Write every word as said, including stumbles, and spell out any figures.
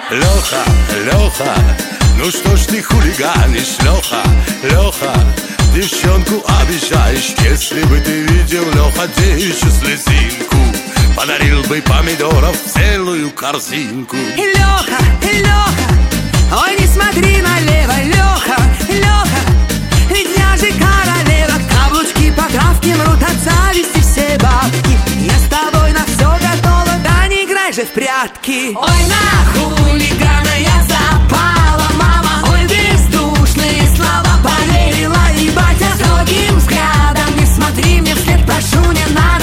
Леха, Леха, ну что ж ты хулиганишь, Леха, Леха, девчонку обижаешь. Если бы ты видел, Леха, девичью слезинку, подарил бы помидоров целую корзинку. Леха, Леха, ой, не смотри налево, Леха, Леха, ведь я же королева. Каблучки по травке мрут от зависти все бабки. Я с тобой на все готова, да не играй же в прятки. Ой, на хулигана я запала, мама, ой, бездушные слова поверила. И батя строгим взглядом: не смотри мне вслед, прошу, не надо.